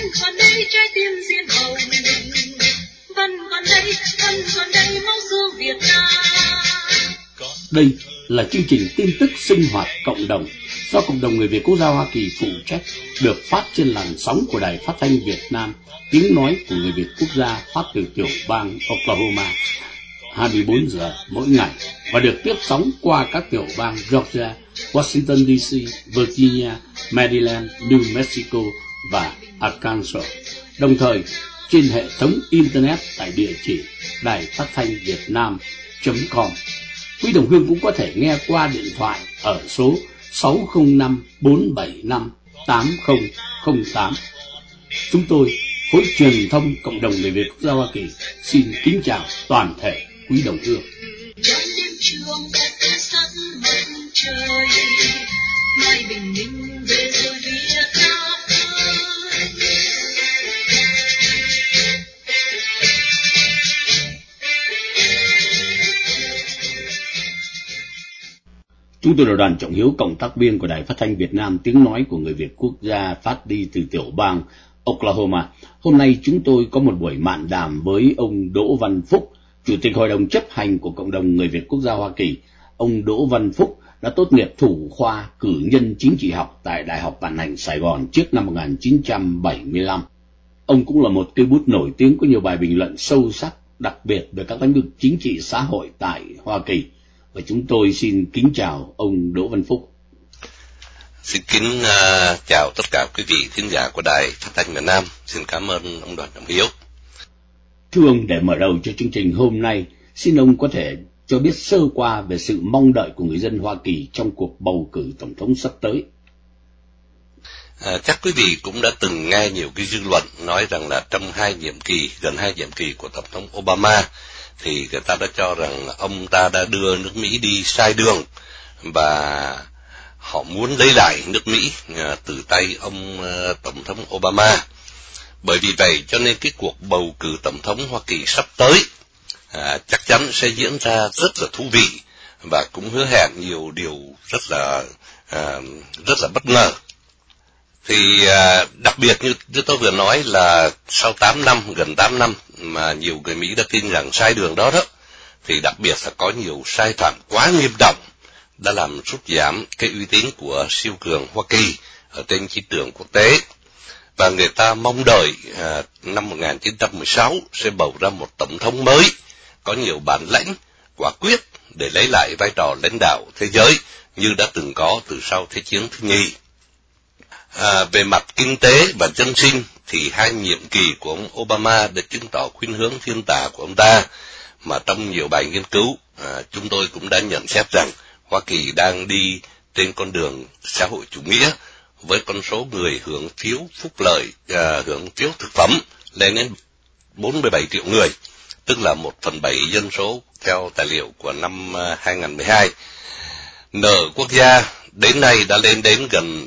còn đây trái tim diên hồng, vẫn còn đây máu xương Việt Nam. Đây là chương trình tin tức sinh hoạt cộng đồng do cộng đồng người Việt Quốc gia Hoa Kỳ phụ trách, được phát trên làn sóng của Đài Phát thanh Việt Nam, tiếng nói của người Việt Quốc gia, phát từ tiểu bang Oklahoma 24 giờ mỗi ngày và được tiếp sóng qua các tiểu bang Georgia, Washington DC, Virginia, Maryland, New Mexico và Arkansas. Đồng thời trên hệ thống internet tại địa chỉ đài phát thanh Việt Nam.com. Quý đồng hương cũng có thể nghe qua điện thoại ở số 605-475-8008. Chúng tôi, Khối Truyền thông Cộng đồng người Việt Quốc gia Hoa Kỳ, xin kính chào toàn thể quý đồng hương. Chúng tôi là đoàn Trọng Hiếu, cộng tác viên của Đài Phát thanh Việt Nam, tiếng nói của người Việt Quốc gia, phát đi từ tiểu bang Oklahoma. Hôm nay chúng tôi có một buổi mạn đàm với ông Đỗ Văn Phúc, Chủ tịch Hội đồng chấp hành của cộng đồng người Việt Quốc gia Hoa Kỳ. Ông Đỗ Văn Phúc đã tốt nghiệp thủ khoa cử nhân chính trị học tại Đại học Vạn Hạnh Sài Gòn trước năm 1975. Ông cũng là một cây bút nổi tiếng có nhiều bài bình luận sâu sắc, đặc biệt về các lĩnh vực chính trị xã hội tại Hoa Kỳ. Và chúng tôi xin kính chào ông Đỗ Văn Phúc. Xin kính chào tất cả quý vị thính giả của Đài Phát thanh Việt Nam. Xin cảm ơn ông Đoàn Trọng Hiếu. Thưa ông, để mở đầu cho chương trình hôm nay, xin ông có thể cho biết sơ qua về sự mong đợi của người dân Hoa Kỳ trong cuộc bầu cử tổng thống sắp tới. Chắc quý vị cũng đã từng nghe nhiều cái dư luận nói rằng là trong gần hai nhiệm kỳ của tổng thống Obama, thì người ta đã cho rằng ông ta đã đưa nước Mỹ đi sai đường và họ muốn lấy lại nước Mỹ từ tay ông tổng thống Obama. Bởi vì vậy cho nên cái cuộc bầu cử tổng thống Hoa Kỳ sắp tới chắc chắn sẽ diễn ra rất là thú vị và cũng hứa hẹn nhiều điều rất là bất ngờ. Thì đặc biệt như tôi vừa nói là sau gần 8 năm mà nhiều người Mỹ đã tin rằng sai đường đó, thì đặc biệt là có nhiều sai phạm quá nghiêm trọng đã làm sút giảm cái uy tín của siêu cường Hoa Kỳ ở trên chiến trường quốc tế. Và người ta mong đợi năm 1916 sẽ bầu ra một tổng thống mới có nhiều bản lĩnh, quả quyết để lấy lại vai trò lãnh đạo thế giới như đã từng có từ sau Thế chiến thứ nhì. Về mặt kinh tế và dân sinh thì hai nhiệm kỳ của ông Obama đã chứng tỏ khuynh hướng thiên tả của ông ta, mà trong nhiều bài nghiên cứu chúng tôi cũng đã nhận xét rằng Hoa Kỳ đang đi trên con đường xã hội chủ nghĩa với con số người hưởng phiếu phúc lợi, hưởng phiếu thực phẩm lên đến 47 triệu người, tức là 1/7 dân số theo tài liệu của năm 2012. Nợ quốc gia đến nay đã lên đến gần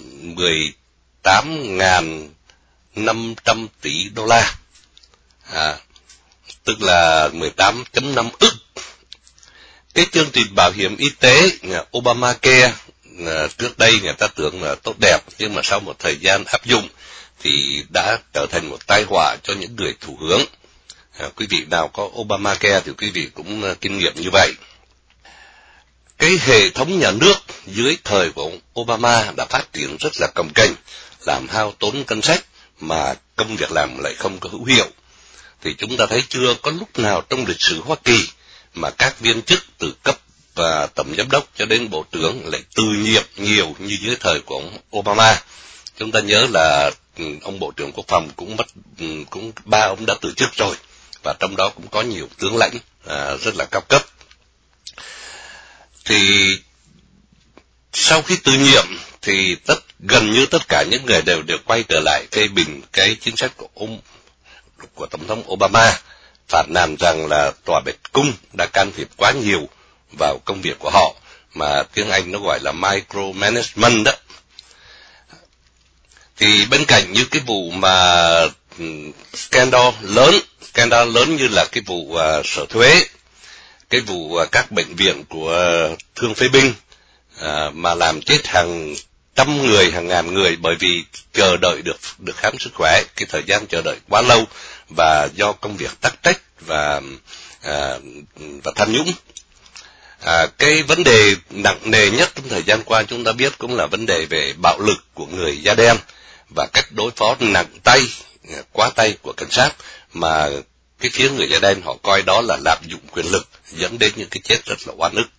18.500 tỷ đô la, tức là 18.5 ức. Cái chương trình bảo hiểm y tế Obamacare trước đây người ta tưởng là tốt đẹp, nhưng mà sau một thời gian áp dụng thì đã trở thành một tai họa cho những người thụ hưởng. Quý vị nào có Obamacare thì quý vị cũng kinh nghiệm như vậy. Cái hệ thống nhà nước dưới thời của ông Obama đã phát triển rất là cồng kềnh, làm hao tốn ngân sách mà công việc làm lại không có hữu hiệu. Thì chúng ta thấy chưa có lúc nào trong lịch sử Hoa Kỳ mà các viên chức từ cấp và tổng giám đốc cho đến bộ trưởng lại từ nhiệm nhiều như dưới thời của ông Obama. Chúng ta nhớ là ông bộ trưởng quốc phòng cũng 3 ông đã từ chức rồi, và trong đó cũng có nhiều tướng lãnh rất là cao cấp. Thì sau khi từ nhiệm thì gần như tất cả những người đều quay trở lại phê bình cái chính sách của tổng thống Obama, phản nàn rằng là tòa Bạch Cung đã can thiệp quá nhiều vào công việc của họ, mà tiếng Anh nó gọi là micromanagement đó. Thì bên cạnh như cái vụ mà scandal lớn như là cái vụ sở thuế, cái vụ các bệnh viện của Thương Phế Binh mà làm chết hàng trăm người, hàng ngàn người, bởi vì chờ đợi được khám sức khỏe, cái thời gian chờ đợi quá lâu, và do công việc tắc trách và tham nhũng. Cái vấn đề nặng nề nhất trong thời gian qua chúng ta biết cũng là vấn đề về bạo lực của người da đen và cách đối phó nặng tay, quá tay của cảnh sát, mà cái phía người da đen họ coi đó là lạm dụng quyền lực, dẫn đến những cái chết rất là oan ức.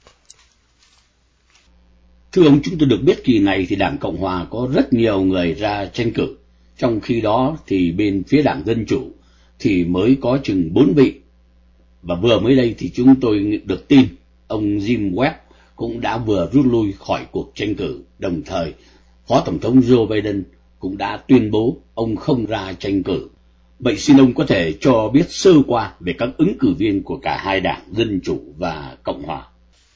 Thưa ông, chúng tôi được biết kỳ này thì Đảng Cộng Hòa có rất nhiều người ra tranh cử, trong khi đó thì bên phía Đảng Dân Chủ thì mới có chừng 4 vị. Và vừa mới đây thì chúng tôi được tin ông Jim Webb cũng đã vừa rút lui khỏi cuộc tranh cử, đồng thời Phó Tổng thống Joe Biden cũng đã tuyên bố ông không ra tranh cử. Vậy xin ông có thể cho biết sơ qua về các ứng cử viên của cả hai đảng Dân Chủ và Cộng Hòa?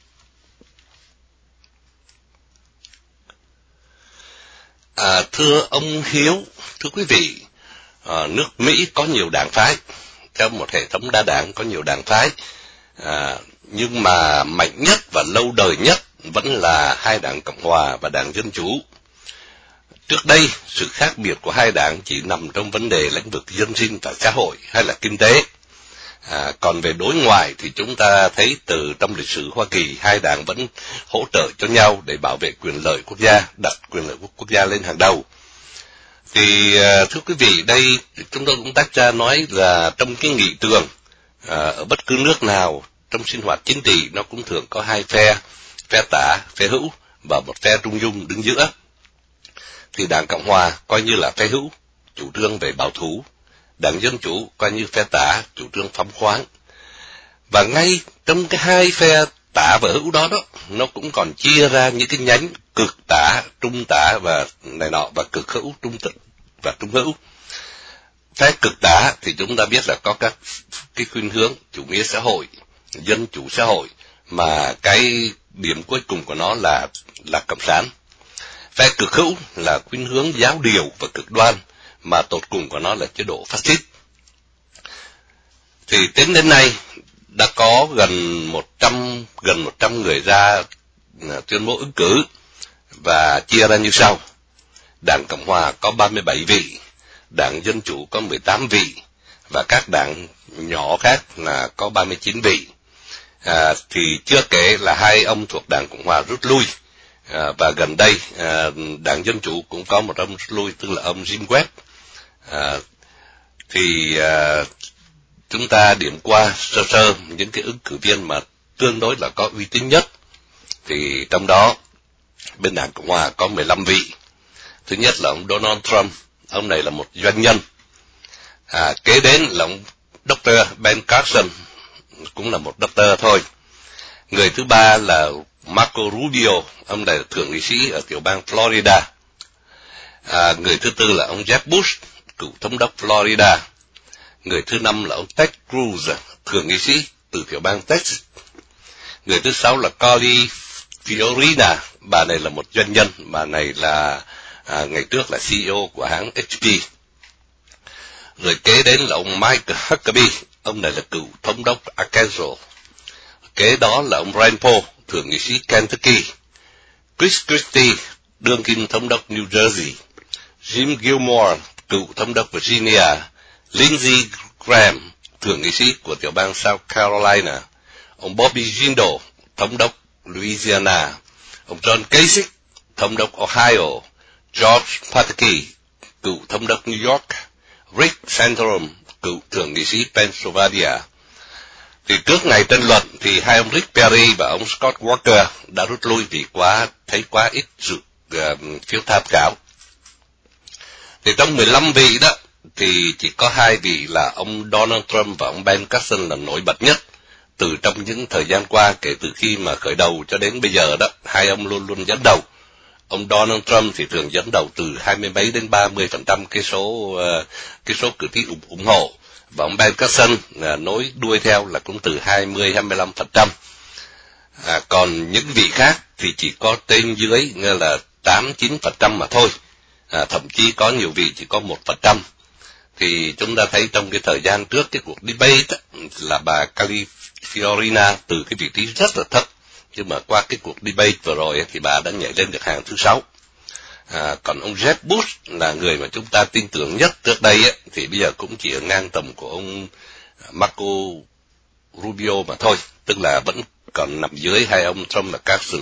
Thưa ông Hiếu, thưa quý vị, nước Mỹ có nhiều đảng phái, trong một hệ thống đa đảng có nhiều đảng phái, nhưng mà mạnh nhất và lâu đời nhất vẫn là hai đảng Cộng Hòa và đảng Dân Chủ. Trước đây, sự khác biệt của hai đảng chỉ nằm trong vấn đề lĩnh vực dân sinh và xã hội hay là kinh tế. Còn về đối ngoại thì chúng ta thấy từ trong lịch sử Hoa Kỳ, hai đảng vẫn hỗ trợ cho nhau để bảo vệ quyền lợi quốc gia, đặt quyền lợi quốc gia lên hàng đầu. Thì thưa quý vị, đây chúng tôi cũng tách ra nói là trong cái nghị trường, ở bất cứ nước nào trong sinh hoạt chính trị nó cũng thường có hai phe tả, phe hữu và một phe trung dung đứng giữa. Thì đảng Cộng Hòa coi như là phe hữu, chủ trương về bảo thủ, đảng Dân Chủ coi như phe tả, chủ trương phóng khoáng. Và ngay trong cái hai phe tả và hữu đó nó cũng còn chia ra những cái nhánh cực tả, trung tả và này nọ, và cực hữu, trung tịch và trung hữu. Phe cực tả thì chúng ta biết là có các cái khuynh hướng chủ nghĩa xã hội, dân chủ xã hội, mà cái điểm cuối cùng của nó là cộng sản. Phe cực hữu là khuynh hướng giáo điều và cực đoan, mà tột cùng của nó là chế độ phát xít. Thì tính đến nay đã có gần 100 người ra tuyên bố ứng cử, và chia ra như sau: Đảng Cộng Hòa có 37 vị, Đảng Dân Chủ có 18 vị, và các đảng nhỏ khác là có 39 vị. Thì chưa kể là hai ông thuộc Đảng Cộng Hòa rút lui, và gần đây Đảng Dân Chủ cũng có một ông rút lui, tức là ông Jim Webb. Chúng ta điểm qua sơ những cái ứng cử viên mà tương đối là có uy tín nhất. Thì trong đó bên Đảng Cộng Hòa có 15 vị. Thứ nhất là ông Donald Trump, ông này là một doanh nhân. Kế đến là ông Dr. Ben Carson, cũng là một doctor thôi. Người thứ ba là Marco Rubio, ông này là thượng nghị sĩ ở tiểu bang Florida. Người thứ tư là ông Jeb Bush, cựu thống đốc Florida. Người thứ năm là ông Ted Cruz, thượng nghị sĩ từ tiểu bang Texas. Người thứ sáu là Carly Fiorina, bà này là một doanh nhân, bà này là ngày trước là CEO của hãng HP. Rồi kế đến là ông Mike Huckabee, ông này là cựu thống đốc Arkansas. Kế đó là ông Rand Paul, thượng nghị sĩ Kentucky. Chris Christie, đương kim thống đốc New Jersey. Jim Gilmore, cựu thống đốc Virginia. Lindsey Graham, thượng nghị sĩ của tiểu bang South Carolina. Ông Bobby Jindal, thống đốc Louisiana. Ông John Kasich, thống đốc Ohio. George Pataki, cựu thống đốc New York. Rick Santorum, cựu thượng nghị sĩ Pennsylvania. Thì trước ngày tranh luận thì hai ông Rick Perry và ông Scott Walker đã rút lui vì thấy quá ít phiếu tham khảo. Thì trong 15 vị đó thì chỉ có 2 vị là ông Donald Trump và ông Ben Carson là nổi bật nhất. Từ trong những thời gian qua, kể từ khi mà khởi đầu cho đến bây giờ đó, hai ông luôn luôn dẫn đầu. Ông Donald Trump thì thường dẫn đầu từ 20 mấy đến 30% cái số cử tri ủng hộ, và ông Ben Carson nối đuôi theo là cũng từ 20-25%. Còn những vị khác thì chỉ có trên dưới như là 8-9% mà thôi. Thậm chí có nhiều vị chỉ có 1%. Thì chúng ta thấy trong cái thời gian trước cái cuộc debate là bà Carly Fiorina từ cái vị trí rất là thấp, nhưng mà qua cái cuộc debate vừa rồi thì bà đã nhảy lên được hàng thứ 6. Còn ông Jeb Bush là người mà chúng ta tin tưởng nhất trước đây ấy, thì bây giờ cũng chỉ ở ngang tầm của ông Marco Rubio mà thôi, tức là vẫn còn nằm dưới hai ông Trump và Carson.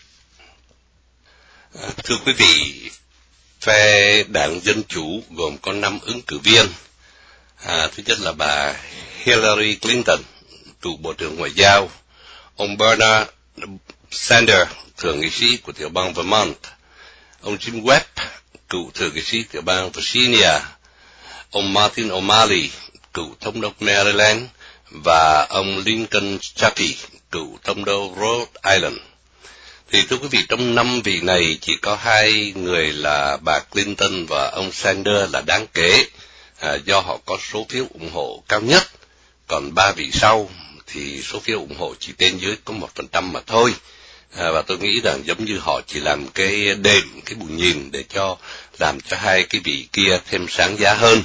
Thưa quý vị, phe Đảng Dân Chủ gồm có 5 ứng cử viên. Thứ nhất là bà Hillary Clinton, cựu Bộ trưởng Ngoại giao, ông Bernard Sanders, thượng nghị sĩ của tiểu bang Vermont, ông Jim Webb, cựu thượng nghị sĩ tiểu bang Virginia, ông Martin O'Malley, cựu thống đốc Maryland, và ông Lincoln Chafee, cựu thống đốc Rhode Island. Thì thưa quý vị, trong 5 vị này chỉ có 2 người là bà Clinton và ông Sanders là đáng kể, do họ có số phiếu ủng hộ cao nhất. Còn 3 vị sau thì số phiếu ủng hộ chỉ trên dưới có 1% mà thôi. Và tôi nghĩ rằng giống như họ chỉ làm cái đệm, cái bù nhìn để làm cho 2 cái vị kia thêm sáng giá hơn.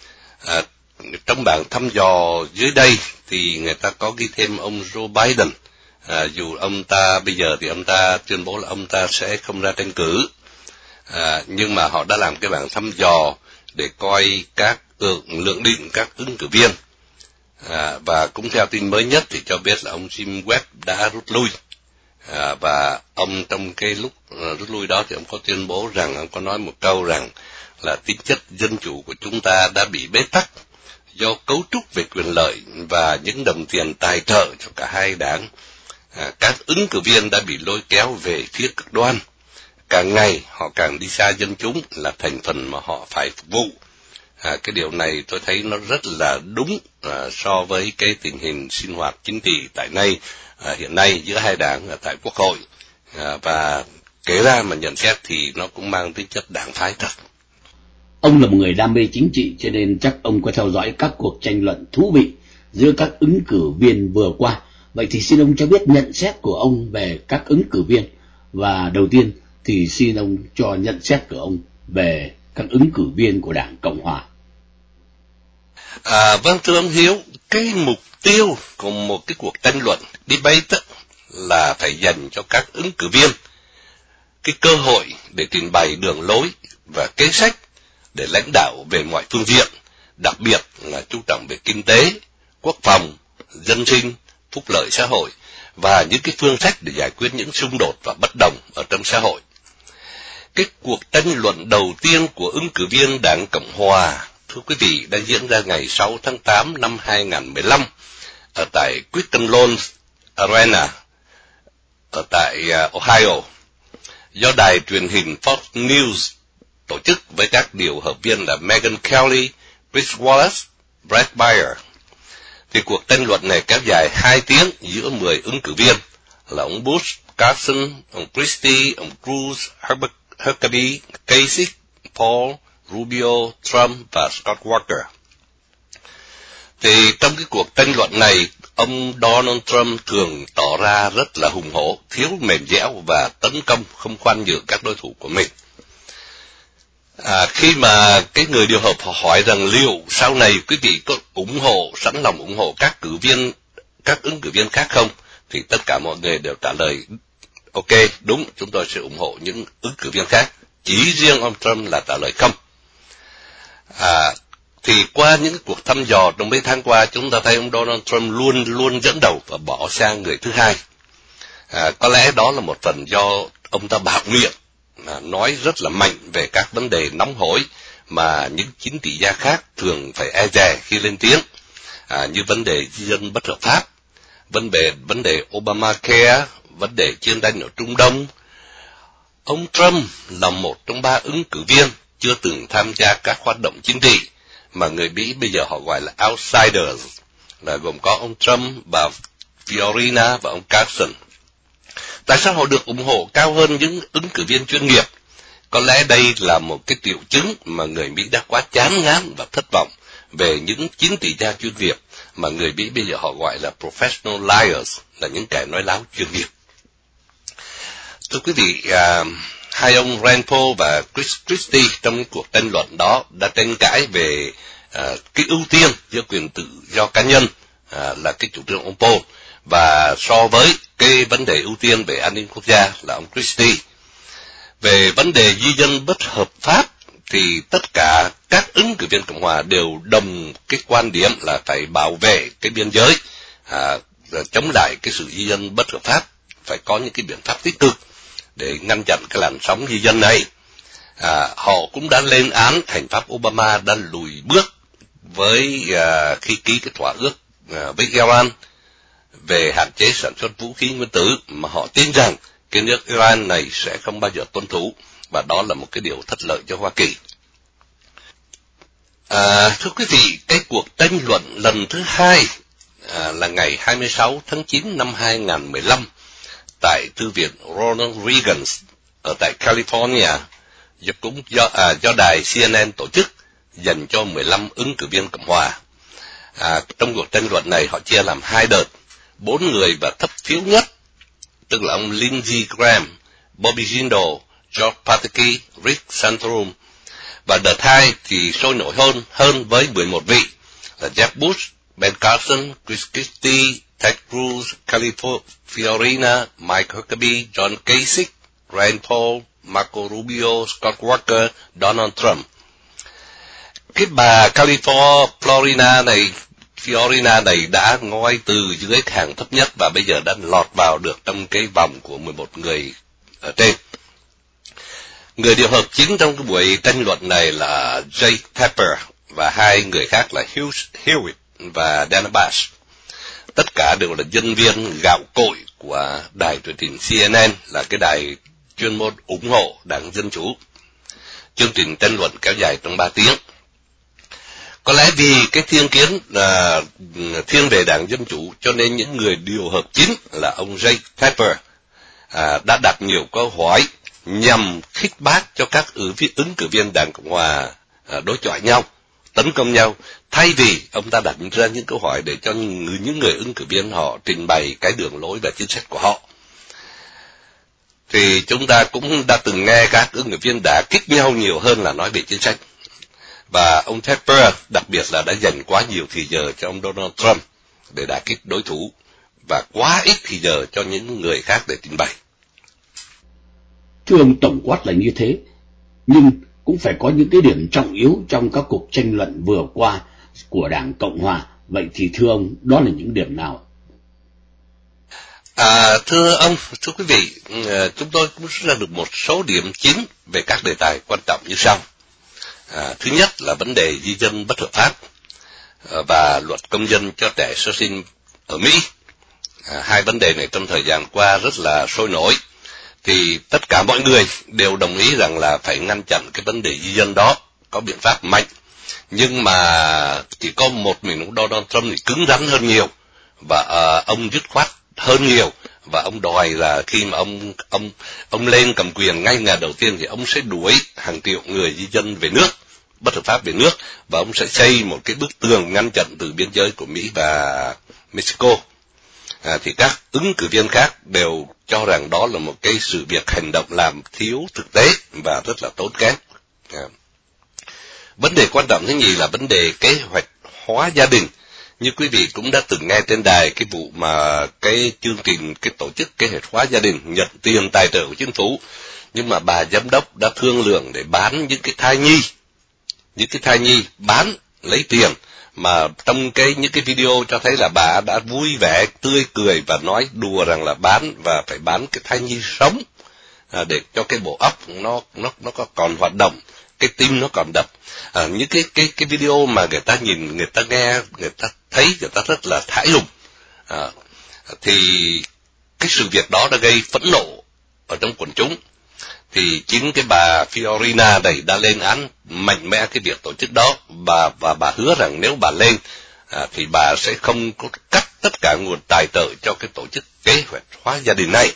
Trong bảng thăm dò dưới đây thì người ta có ghi thêm ông Joe Biden. Dù ông ta bây giờ thì ông ta tuyên bố là ông ta sẽ không ra tranh cử, nhưng mà họ đã làm cái bảng thăm dò để coi lượng định các ứng cử viên, và cũng theo tin mới nhất thì cho biết là ông Jim Webb đã rút lui, và ông trong cái lúc rút lui đó thì ông có tuyên bố rằng, ông có nói một câu rằng là tính chất dân chủ của chúng ta đã bị bế tắc do cấu trúc về quyền lợi và những đồng tiền tài trợ cho cả hai đảng. Các ứng cử viên đã bị lôi kéo về phía cực đoan. Càng ngày họ càng đi xa dân chúng là thành phần mà họ phải phục vụ. Cái điều này tôi thấy nó rất là đúng so với cái tình hình sinh hoạt chính trị hiện nay giữa hai đảng tại Quốc hội. Và kể ra mà nhận xét thì nó cũng mang tính chất đảng phái thật. Ông là một người đam mê chính trị, cho nên chắc ông có theo dõi các cuộc tranh luận thú vị giữa các ứng cử viên vừa qua. Vậy thì xin ông cho biết nhận xét của ông về các ứng cử viên. Và đầu tiên thì xin ông cho nhận xét của ông về các ứng cử viên của Đảng Cộng Hòa. Vâng, thưa ông Hiếu, cái mục tiêu của một cái cuộc tranh luận debate là phải dành cho các ứng cử viên cái cơ hội để trình bày đường lối và kế sách để lãnh đạo về mọi phương diện, đặc biệt là chú trọng về kinh tế, quốc phòng, dân sinh, phúc lợi xã hội và những cái phương sách để giải quyết những xung đột và bất đồng ở trong xã hội. Cái cuộc tranh luận đầu tiên của ứng cử viên Đảng Cộng Hòa, thưa quý vị, đã diễn ra ngày 6 tháng 8 năm 2015 ở tại Quicken Loans Arena ở tại Ohio, do đài truyền hình Fox News tổ chức với các điều hợp viên là Megyn Kelly, Chris Wallace, Bret Baier. Thì cuộc tranh luận này kéo dài 2 tiếng giữa 10 ứng cử viên là ông Bush, Carson, ông Christie, ông Cruz, Huckabee, Kasich, Paul, Rubio, Trump và Scott Walker. Thì trong cái cuộc tranh luận này, ông Donald Trump thường tỏ ra rất là hùng hổ, thiếu mềm dẻo và tấn công không khoan nhượng các đối thủ của mình. Khi mà cái người điều hợp họ hỏi rằng liệu sau này quý vị có sẵn lòng ủng hộ các ứng cử viên khác không, thì tất cả mọi người đều trả lời ok, đúng, chúng tôi sẽ ủng hộ những ứng cử viên khác. Chỉ riêng ông Trump là trả lời không. Thì qua những cuộc thăm dò trong mấy tháng qua, chúng ta thấy ông Donald Trump luôn dẫn đầu và bỏ sang người thứ hai. Có lẽ đó là một phần do ông ta bạo miệng, nói rất là mạnh về các vấn đề nóng hổi mà những chính trị gia khác thường phải e dè khi lên tiếng, như vấn đề di dân bất hợp pháp, vấn đề Obamacare, vấn đề chiến tranh ở Trung Đông. Ông Trump là một trong 3 ứng cử viên chưa từng tham gia các hoạt động chính trị mà người Mỹ bây giờ họ gọi là outsiders, là gồm có ông Trump, bà Fiorina và ông Carson. Tại sao họ được ủng hộ cao hơn những ứng cử viên chuyên nghiệp? Có lẽ đây là một cái triệu chứng mà người Mỹ đã quá chán ngán và thất vọng về những chính trị gia chuyên nghiệp mà người Mỹ bây giờ họ gọi là professional liars, là những kẻ nói láo chuyên nghiệp. Thưa quý vị, hai ông Rand Paul và Christie trong cuộc tranh luận đó đã tranh cãi về cái ưu tiên giữa quyền tự do cá nhân, là cái chủ trương ông Paul, và so với cái vấn đề ưu tiên về an ninh quốc gia là ông Christie. Về vấn đề di dân bất hợp pháp thì tất cả các ứng cử viên Cộng hòa đều đồng cái quan điểm là phải bảo vệ cái biên giới, chống lại cái sự di dân bất hợp pháp, phải có những cái biện pháp tích cực để ngăn chặn cái làn sóng di dân này. Họ cũng đã lên án hành pháp Obama đã lùi bước với khi ký cái thỏa ước với Iran về hạn chế sản xuất vũ khí nguyên tử, mà họ tin rằng cái nước Iran này sẽ không bao giờ tuân thủ, và đó là một cái điều thất lợi cho Hoa Kỳ. Thưa quý vị, cái cuộc tranh luận lần thứ hai là ngày 26 tháng 9 năm 2015 tại Thư viện Ronald Reagan ở tại California, do đài CNN tổ chức, dành cho 15 ứng cử viên Cộng hòa. Trong cuộc tranh luận này họ chia làm 2 đợt, 4 người và thấp phiếu nhất, tức là ông Lindsey Graham, Bobby Jindal, George Pataki, Rick Santorum. Và đợt 2 thì sôi nổi hơn với 11 vị là Jeb Bush, Ben Carson, Chris Christie, Ted Cruz, Fiorina, Mike Huckabee, John Kasich, Rand Paul, Marco Rubio, Scott Walker, Donald Trump. Cái bà Fiorina này đã ngoi từ dưới hàng thấp nhất và bây giờ đã lọt vào được trong cái vòng của 11 người ở trên. Người điều hợp chính trong cái buổi tranh luận này là Jake Tapper và 2 người khác là Hugh Hewitt và Dana Bash. Tất cả đều là nhân viên gạo cội của đài truyền hình CNN, là cái đài chuyên môn ủng hộ Đảng Dân Chủ. Chương trình tranh luận kéo dài trong 3 tiếng. Có lẽ vì cái thiên kiến là thiên về Đảng Dân Chủ, cho nên những người điều hợp chính là ông Jake Tapper đã đặt nhiều câu hỏi nhằm khích bác cho các ứng cử viên Đảng Cộng hòa đối chọi nhau, tấn công nhau, thay vì ông ta đặt ra những câu hỏi để cho những người ứng cử viên họ trình bày cái đường lối và chính sách của họ. Thì chúng ta cũng đã từng nghe các ứng cử viên đã kích nhau nhiều hơn là nói về chính sách. Và ông Tapper đặc biệt là đã dành quá nhiều thời giờ cho ông Donald Trump để đả kích đối thủ, và quá ít thời giờ cho những người khác để trình bày. Thưa ông, tổng quát là như thế, nhưng cũng phải có những cái điểm trọng yếu trong các cuộc tranh luận vừa qua của Đảng Cộng hòa. Vậy thì thưa ông, đó là những điểm nào? Thưa ông, thưa quý vị, chúng tôi cũng rút ra được một số điểm chính về các đề tài quan trọng như sau. Thứ nhất là vấn đề di dân bất hợp pháp và luật công dân cho trẻ sơ sinh ở Mỹ. 2 vấn đề này trong thời gian qua rất là sôi nổi. Thì tất cả mọi người đều đồng ý rằng là phải ngăn chặn cái vấn đề di dân đó, có biện pháp mạnh. Nhưng mà chỉ có một mình ông Donald Trump thì cứng rắn hơn nhiều, và ông dứt khoát hơn nhiều, và ông đòi là khi mà ông lên cầm quyền ngay ngày đầu tiên thì ông sẽ đuổi hàng triệu người di dân về nước, bất hợp pháp về nước, và ông sẽ xây một cái bức tường ngăn chặn từ biên giới của Mỹ và Mexico. Thì các ứng cử viên khác đều cho rằng đó là một cái sự việc hành động làm thiếu thực tế và rất là tốn kém. Vấn đề quan trọng thứ nhì là vấn đề kế hoạch hóa gia đình. Như quý vị cũng đã từng nghe trên đài cái vụ mà cái chương trình, cái tổ chức kế hoạch hóa gia đình nhận tiền tài trợ của chính phủ, nhưng mà bà giám đốc đã thương lượng để bán những cái thai nhi bán lấy tiền, mà trong những cái video cho thấy là bà đã vui vẻ tươi cười và nói đùa rằng là bán, và phải bán cái thai nhi sống để cho cái bộ óc nó có còn hoạt động, cái tim nó còn đập. Những cái video mà người ta nhìn, người ta nghe, người ta thấy, người ta rất là thãi lùng. Thì cái sự việc đó đã gây phẫn nộ ở trong quần chúng. Thì chính cái bà Fiorina này đã lên án mạnh mẽ cái việc tổ chức đó, và bà hứa rằng nếu bà lên thì bà sẽ không có cắt tất cả nguồn tài trợ cho cái tổ chức kế hoạch hóa gia đình này.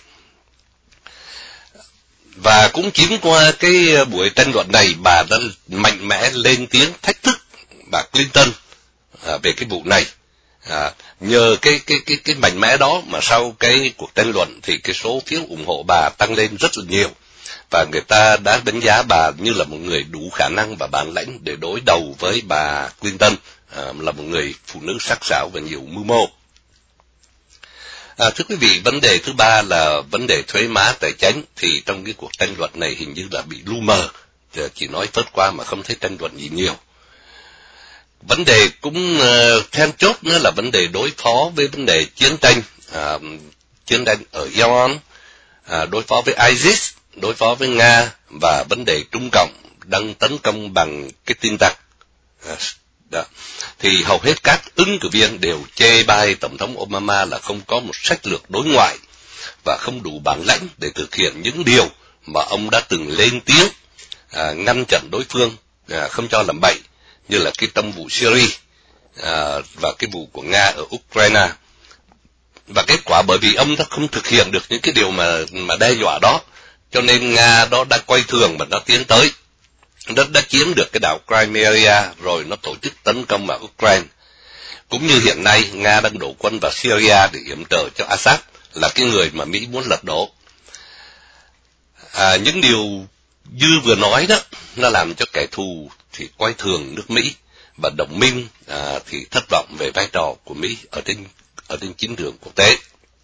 Và cũng chính qua cái buổi tranh luận này, bà đã mạnh mẽ lên tiếng thách thức bà Clinton về cái vụ này. Nhờ cái mạnh mẽ đó mà sau cái cuộc tranh luận thì cái số phiếu ủng hộ bà tăng lên rất là nhiều, và người ta đã đánh giá bà như là một người đủ khả năng và bản lĩnh để đối đầu với bà Clinton, là một người phụ nữ sắc sảo và nhiều mưu mô. Thưa quý vị, vấn đề thứ ba là vấn đề thuế má tài chính, thì trong cái cuộc tranh luận này hình như là bị lu mờ, chỉ nói phớt qua mà không thấy tranh luận gì nhiều. Vấn đề cũng then chốt nữa là vấn đề đối phó với vấn đề chiến tranh ở Iran, đối phó với ISIS, đối phó với Nga, và vấn đề Trung Cộng đang tấn công bằng cái tin tặc. Thì hầu hết các ứng cử viên đều chê bai Tổng thống Obama là không có một sách lược đối ngoại và không đủ bản lãnh để thực hiện những điều mà ông đã từng lên tiếng ngăn chặn đối phương, không cho làm bậy, như là cái trong vụ Syria và cái vụ của Nga ở Ukraine. Và kết quả bởi vì ông đã không thực hiện được những cái điều mà đe dọa đó, cho nên Nga đó đã quay thường và nó tiến tới. Nó đã chiếm được cái đảo Crimea rồi nó tổ chức tấn công vào Ukraine. Cũng như hiện nay Nga đang đổ quân vào Syria để yểm trợ cho Assad, là cái người mà Mỹ muốn lật đổ. Những điều Dư vừa nói đó, nó làm cho kẻ thù thì coi thường nước Mỹ, và đồng minh thì thất vọng về vai trò của Mỹ ở trên chiến trường quốc tế.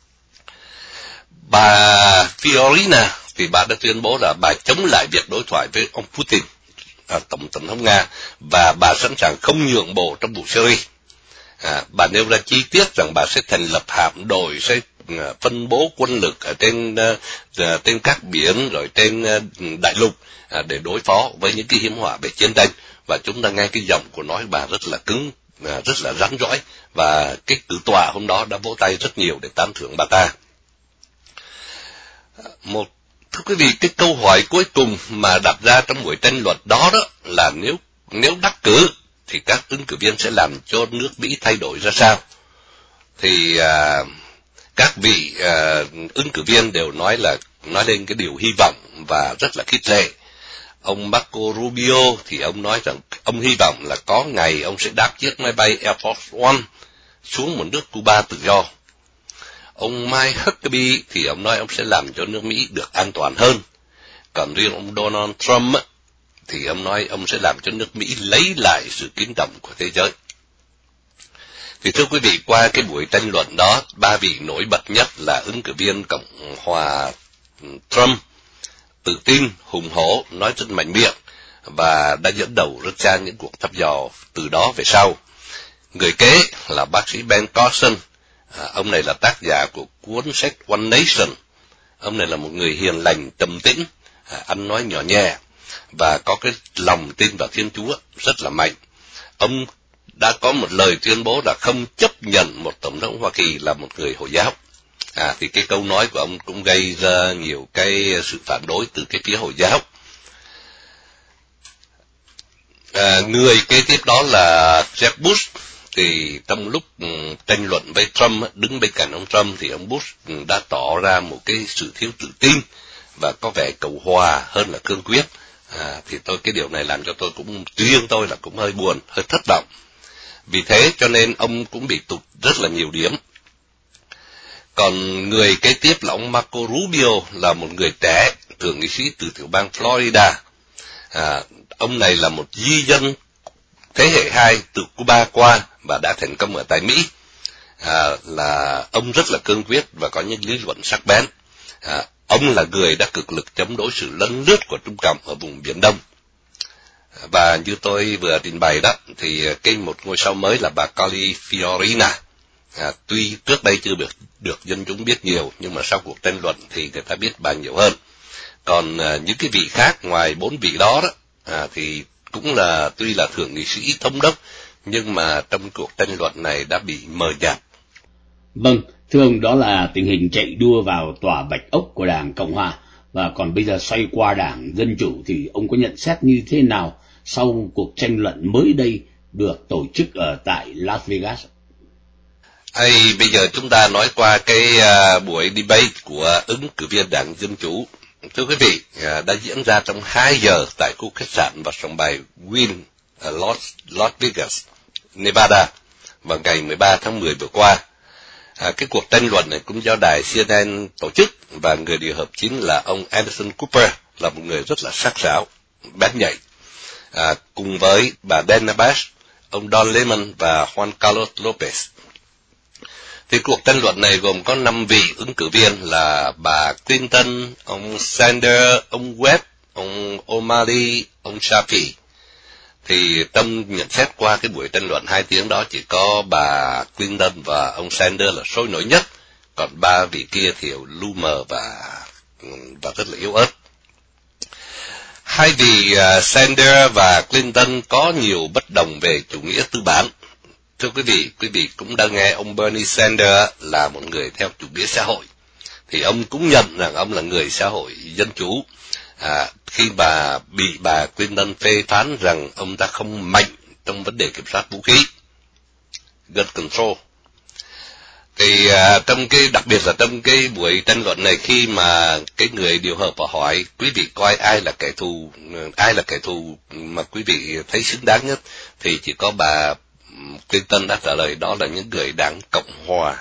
Bà Fiorina thì bà đã tuyên bố là bà chống lại việc đối thoại với ông Putin, tổng thống Nga, và bà sẵn sàng không nhượng bộ trong vụ Syria. Bà nêu ra chi tiết rằng bà sẽ thành lập hạm đội, sẽ phân bố quân lực ở trên các biển rồi trên đại lục để đối phó với những cái hiểm họa về chiến tranh. Và chúng ta nghe cái giọng của nói bà rất là cứng, rất là rắn rỏi, và cái cử tọa hôm đó đã vỗ tay rất nhiều để tán thưởng bà ta. Thưa quý vị, cái câu hỏi cuối cùng mà đặt ra trong buổi tranh luận đó là nếu đắc cử thì các ứng cử viên sẽ làm cho nước Mỹ thay đổi ra sao? Thì các vị ứng cử viên đều nói lên cái điều hy vọng và rất là khích lệ. Ông Marco Rubio thì ông nói rằng ông hy vọng là có ngày ông sẽ đáp chiếc máy bay Air Force One xuống một nước Cuba tự do. Ông Mike Huckabee thì ông nói ông sẽ làm cho nước Mỹ được an toàn hơn. Còn riêng ông Donald Trump thì ông nói ông sẽ làm cho nước Mỹ lấy lại sự kính trọng của thế giới. Thì thưa quý vị, qua cái buổi tranh luận đó, ba vị nổi bật nhất là ứng cử viên Cộng hòa Trump, tự tin, hùng hổ, nói rất mạnh miệng và đã dẫn đầu rất xa những cuộc thăm dò từ đó về sau. Người kế là bác sĩ Ben Carson. Ông này là tác giả của cuốn sách One Nation. Ông này là một người hiền lành, trầm tĩnh, ăn nói nhỏ nhẹ và có cái lòng tin vào Thiên Chúa rất là mạnh. Ông đã có một lời tuyên bố là không chấp nhận một tổng thống Hoa Kỳ là một người Hồi giáo. Thì cái câu nói của ông cũng gây ra nhiều cái sự phản đối từ cái phía Hồi giáo. Người kế tiếp đó là Jeb Bush. Thì trong lúc tranh luận với Trump, đứng bên cạnh ông Trump, thì ông Bush đã tỏ ra một cái sự thiếu tự tin và có vẻ cầu hòa hơn là cương quyết. Thì cái điều này làm cho tôi riêng tôi là cũng hơi buồn, hơi thất vọng. Vì thế cho nên ông cũng bị tụt rất là nhiều điểm. Còn người kế tiếp là ông Marco Rubio, là một người trẻ, thượng nghị sĩ từ tiểu bang Florida. Ông này là một di dân thế hệ 2 từ Cuba qua và đã thành công ở tại Mỹ. Là ông rất là cương quyết và có những lý luận sắc bén. Ông là người đã cực lực chống đối sự lấn lướt của Trung Cộng ở vùng Biển Đông. Và như tôi vừa trình bày đó, thì một ngôi sao mới là bà Carly Fiorina. Tuy trước đây chưa được dân chúng biết nhiều, nhưng mà sau cuộc tranh luận thì người ta biết bà nhiều hơn. Còn những cái vị khác ngoài 4 vị đó thì cũng là tuy là thượng nghị sĩ thống đốc, nhưng mà trong cuộc tranh luận này đã bị mờ nhạt. Vâng, thưa ông, đó là tình hình chạy đua vào tòa Bạch Ốc của Đảng Cộng Hòa. Và còn bây giờ xoay qua Đảng Dân Chủ thì ông có nhận xét như thế nào sau cuộc tranh luận mới đây được tổ chức ở tại Las Vegas? Bây giờ chúng ta nói qua cái buổi debate của ứng cử viên Đảng Dân Chủ. Thưa quý vị, đã diễn ra trong 2 giờ tại khu khách sạn và sòng bài Wynn ở Las Vegas, Nevada vào ngày 13 tháng 10 vừa qua. Cái cuộc tranh luận này cũng do đài CNN tổ chức, và người điều hợp chính là ông Anderson Cooper, là một người rất là sắc sảo, bén nhạy, cùng với bà Dana Bash, ông Don Lemon và Juan Carlos Lopez. Thì cuộc tranh luận này gồm có 5 vị ứng cử viên là bà Clinton, ông Sanders, ông Webb, ông O'Malley, ông Shafi. Thì trong nhận xét qua cái buổi tranh luận 2 tiếng đó, chỉ có bà Clinton và ông Sanders là sôi nổi nhất, còn 3 vị kia thì lu mờ và rất là yếu ớt. Hai vị Sanders và Clinton có nhiều bất đồng về chủ nghĩa tư bản. Thưa quý vị cũng đã nghe ông Bernie Sanders là một người theo chủ nghĩa xã hội. Thì ông cũng nhận rằng ông là người xã hội dân chủ. Khi bị bà Clinton phê phán rằng ông ta không mạnh trong vấn đề kiểm soát vũ khí, gun control. Thì đặc biệt là trong cái buổi tranh luận này, khi mà cái người điều hợp và hỏi quý vị coi ai là kẻ thù mà quý vị thấy xứng đáng nhất, thì chỉ có bà Clinton đã trả lời đó là những người đảng Cộng hòa.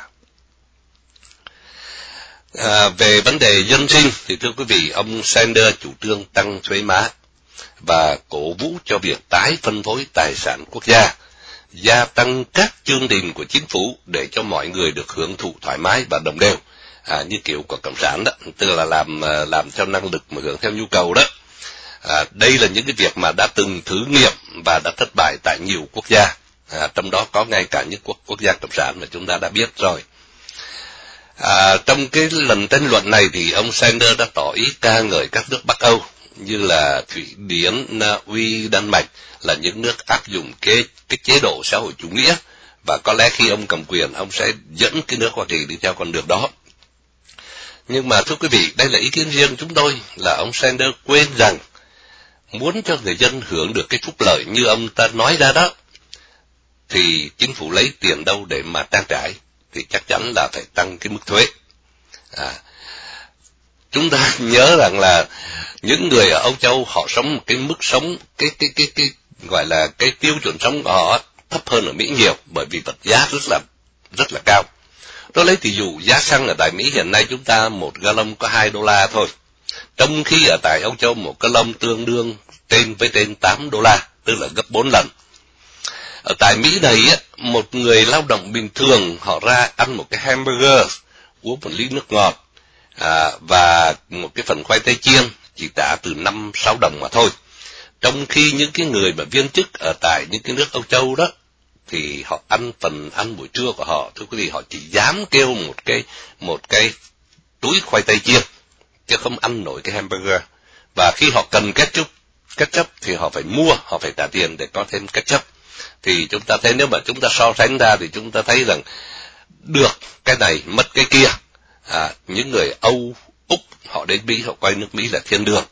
Về vấn đề dân sinh thì thưa quý vị, ông Sanders chủ trương tăng thuế má và cổ vũ cho việc tái phân phối tài sản quốc gia, gia tăng các chương trình của chính phủ để cho mọi người được hưởng thụ thoải mái và đồng đều, như kiểu của cộng sản đó, tức là làm theo năng lực mà hưởng theo nhu cầu đó. Đây là những cái việc mà đã từng thử nghiệm và đã thất bại tại nhiều quốc gia, trong đó có ngay cả những quốc gia cộng sản mà chúng ta đã biết rồi. Trong cái lần tranh luận này thì ông Sanders đã tỏ ý ca ngợi các nước Bắc Âu như là Thụy Điển, Na Uy, Đan Mạch là những nước áp dụng cái chế độ xã hội chủ nghĩa, và có lẽ khi ông cầm quyền ông sẽ dẫn cái nước Hoa Kỳ đi theo con đường đó. Nhưng mà thưa quý vị, đây là ý kiến riêng chúng tôi, là ông Sanders quên rằng muốn cho người dân hưởng được cái phúc lợi như ông ta nói ra đó, thì chính phủ lấy tiền đâu để mà trang trải, thì chắc chắn là phải tăng cái mức thuế. Chúng ta nhớ rằng là những người ở Âu Châu họ sống một cái mức sống, cái gọi là cái tiêu chuẩn sống của họ thấp hơn ở Mỹ nhiều, bởi vì vật giá rất là cao. Tôi lấy ví dụ giá xăng ở tại Mỹ hiện nay chúng ta một gallon có $2 thôi, trong khi ở tại Âu Châu một gallon tương đương trên $8, tức là gấp 4 lần. Ở tại Mỹ này một người lao động bình thường họ ra ăn một cái hamburger, uống một ly nước ngọt và một cái phần khoai tây chiên chỉ trả từ 5-6 đồng mà thôi. Trong khi những cái người mà viên chức ở tại những cái nước Âu Châu đó thì họ phần ăn buổi trưa của họ, thưa quý vị, họ chỉ dám kêu một cái túi khoai tây chiên chứ không ăn nổi cái hamburger. Và khi họ cần ketchup thì họ phải mua, họ phải trả tiền để có thêm ketchup. Thì chúng ta thấy nếu mà chúng ta so sánh ra thì chúng ta thấy rằng được cái này mất cái kia. Những người Úc họ đến Mỹ, họ coi nước Mỹ là thiên đường.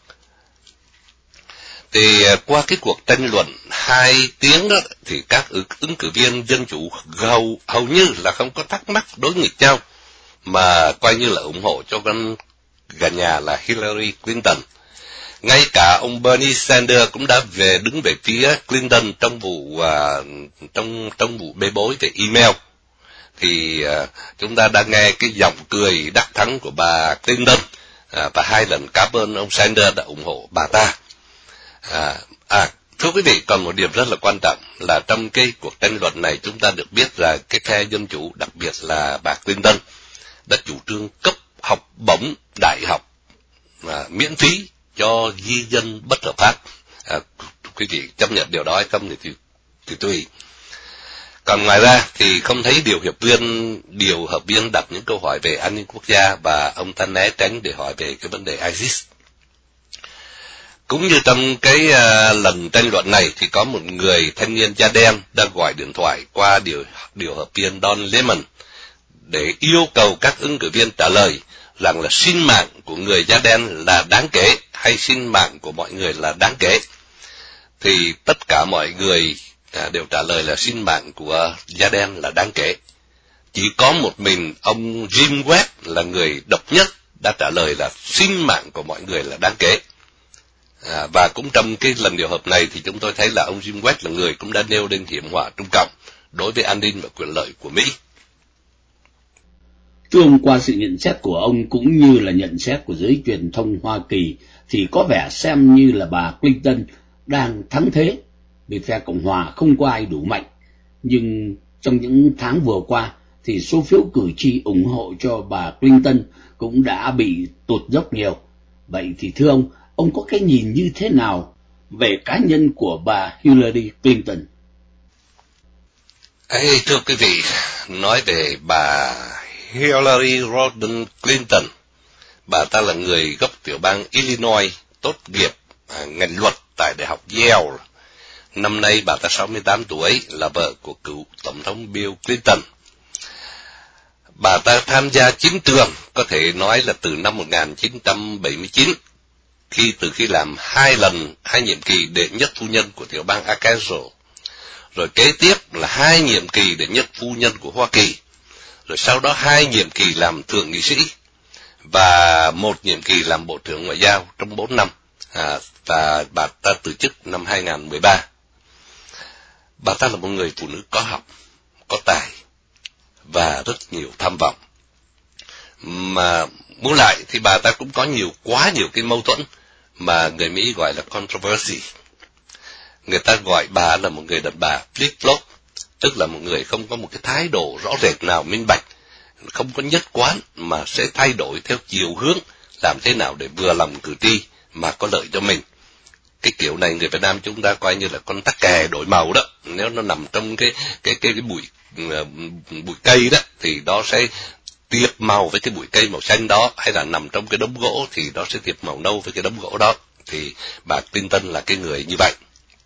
Thì qua cái cuộc tranh luận 2 tiếng đó thì các ứng cử viên dân chủ hầu như là không có thắc mắc đối nghịch nhau, mà coi như là ủng hộ cho con gà nhà là Hillary Clinton. Ngay cả ông Bernie Sanders cũng đã đứng về phía Clinton trong vụ bê bối về email. Thì chúng ta đã nghe cái giọng cười đắc thắng của bà Clinton, và 2 lần cảm ơn ông Sanders đã ủng hộ bà ta. Thưa quý vị, còn một điểm rất là quan trọng là trong cái cuộc tranh luận này chúng ta được biết là cái phe dân chủ, đặc biệt là bà Clinton, đã chủ trương cấp học bổng đại học miễn phí cho di dân bất hợp pháp. Quý vị chấp nhận điều đó hay không thì tùy. Còn ngoài ra thì không thấy điều hợp viên đặt những câu hỏi về an ninh quốc gia, và ông ta né tránh để hỏi về cái vấn đề ISIS. Cũng như trong cái lần tranh luận này thì có một người thanh niên da đen đã gọi điện thoại qua điều hợp viên Don Lemon để yêu cầu các ứng cử viên trả lời rằng là sinh mạng của người da đen là đáng kể hay sinh mạng của mọi người là đáng kể. Thì tất cả mọi người đều trả lời là sinh mạng của da đen là đáng kể. Chỉ có một mình ông Jim Webb là người độc nhất đã trả lời là sinh mạng của mọi người là đáng kể. Và cũng trong cái lần điều hợp này thì chúng tôi thấy là ông Jim Webb là người cũng đã nêu lên hiểm họa Trung Cộng đối với an ninh và quyền lợi của Mỹ. Thưa ông, qua sự nhận xét của ông cũng như là nhận xét của giới truyền thông Hoa Kỳ thì có vẻ xem như là bà Clinton đang thắng thế vì phe Cộng hòa không có ai đủ mạnh. Nhưng trong những tháng vừa qua thì số phiếu cử tri ủng hộ cho bà Clinton cũng đã bị tụt dốc nhiều. Vậy thì thưa ông có cái nhìn như thế nào về cá nhân của bà Hillary Clinton? Thưa quý vị, nói về bà Hillary Rodham Clinton, bà ta là người gốc tiểu bang Illinois, tốt nghiệp ngành luật tại Đại học Yale. Năm nay bà ta 68 tuổi, là vợ của cựu Tổng thống Bill Clinton. Bà ta tham gia chính trường, có thể nói là từ năm 1979, từ khi làm hai nhiệm kỳ đệ nhất phu nhân của tiểu bang Arkansas, rồi kế tiếp là 2 nhiệm kỳ đệ nhất phu nhân của Hoa Kỳ, rồi sau đó 2 nhiệm kỳ làm thượng nghị sĩ, và 1 nhiệm kỳ làm bộ trưởng ngoại giao trong 4 năm, và bà ta từ chức năm 2013. Bà ta là một người phụ nữ có học, có tài, và rất nhiều tham vọng. Mà muốn lại thì bà ta cũng có quá nhiều cái mâu thuẫn mà người Mỹ gọi là controversy. Người ta gọi bà là một người đàn bà flip-flop, tức là một người không có một cái thái độ rõ rệt nào minh bạch, không có nhất quán, mà sẽ thay đổi theo chiều hướng làm thế nào để vừa lòng cử tri mà có lợi cho mình. Cái kiểu này người Việt Nam chúng ta coi như là con tắc kè đổi màu đó. Nếu nó nằm trong cái bụi cây đó thì nó sẽ tiệp màu với cái bụi cây màu xanh đó, hay là nằm trong cái đống gỗ thì nó sẽ tiệp màu nâu với cái đống gỗ đó. Thì bà Clinton là cái người như vậy.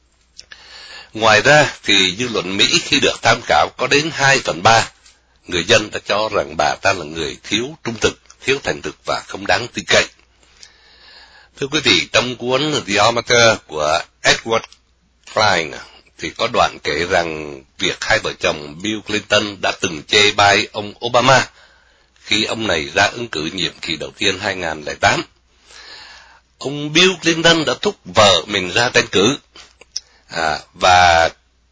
Ngoài ra thì dư luận Mỹ khi được tham khảo có đến 2/3 người dân đã cho rằng bà ta là người thiếu trung thực, thiếu thành thực và không đáng tin cậy. Thưa quý vị, trong cuốn The Amateur của Edward Klein thì có đoạn kể rằng việc hai vợ chồng Bill Clinton đã từng chê bai ông Obama khi ông này ra ứng cử nhiệm kỳ đầu tiên 2008. Ông Bill Clinton đã thúc vợ mình ra tranh cử, và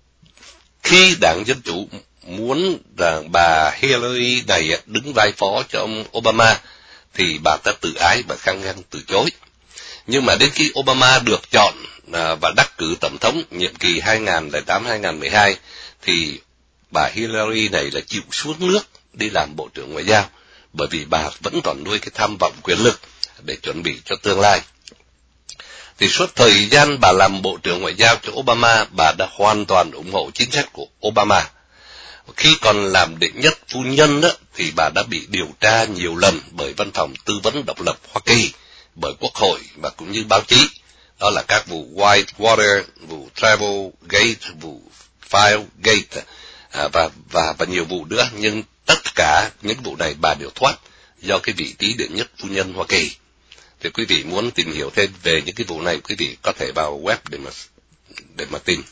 khi đảng Dân Chủ muốn rằng bà Hillary này đứng vai phó cho ông Obama thì bà ta tự ái và khăng khăng từ chối. Nhưng mà đến khi Obama được chọn và đắc cử tổng thống nhiệm kỳ 2008-2012 thì bà Hillary này là chịu xuống nước đi làm bộ trưởng ngoại giao, bởi vì bà vẫn còn nuôi cái tham vọng quyền lực để chuẩn bị cho tương lai. Thì suốt thời gian bà làm bộ trưởng ngoại giao cho Obama, bà đã hoàn toàn ủng hộ chính sách của Obama. Khi còn làm đệ nhất phu nhân đó, thì bà đã bị điều tra nhiều lần bởi Văn phòng Tư vấn Độc lập Hoa Kỳ, bởi Quốc hội và cũng như báo chí. Đó là các vụ Whitewater, vụ Travel Gate, vụ File Gate, và nhiều vụ nữa. Nhưng tất cả những vụ này bà đều thoát do cái vị trí đệ nhất phu nhân Hoa Kỳ. Thì quý vị muốn tìm hiểu thêm về những cái vụ này, quý vị có thể vào web để mà tìm.